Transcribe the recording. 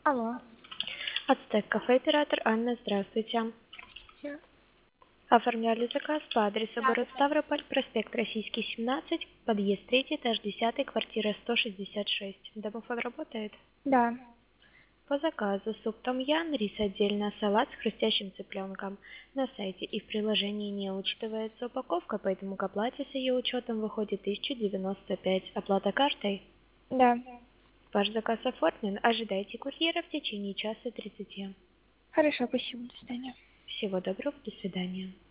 Алло. Ацтек кафе оператор Анна, здравствуйте. Оформляли заказ по адресу город Ставрополь, проспект Российский, 17, подъезд 3, этаж 10, квартира 166. Домофон работает? Да. По заказу суп том-ян, рис отдельно, салат с хрустящим цыпленком. На сайте и в приложении не учитывается упаковка, поэтому к оплате с ее учетом выходит 1095. Оплата картой? Да. Ваш заказ оформлен. Ожидайте курьера в течение часа 30. Хорошо, спасибо. До свидания. Всего доброго, до свидания.